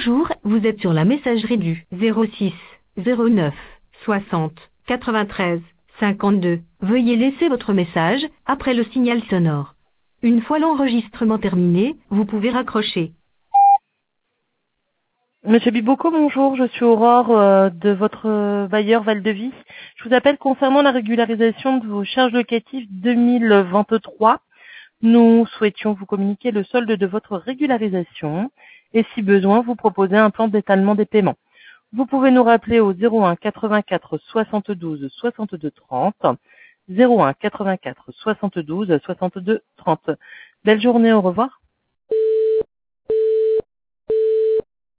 Bonjour, vous êtes sur la messagerie du 06 09 60 93 52. Veuillez laisser votre message après le signal sonore. Une fois l'enregistrement terminé, vous pouvez raccrocher. Monsieur Biboko, bonjour, je suis Aurore de votre bailleur Val-de-Vie. Je vous appelle concernant la régularisation de vos charges locatives 2023. Nous souhaitions vous communiquer le solde de votre régularisation et si besoin, vous proposer un plan d'étalement des paiements. Vous pouvez nous rappeler au 01 84 72 62 30, 01 84 72 62 30. Belle journée, au revoir.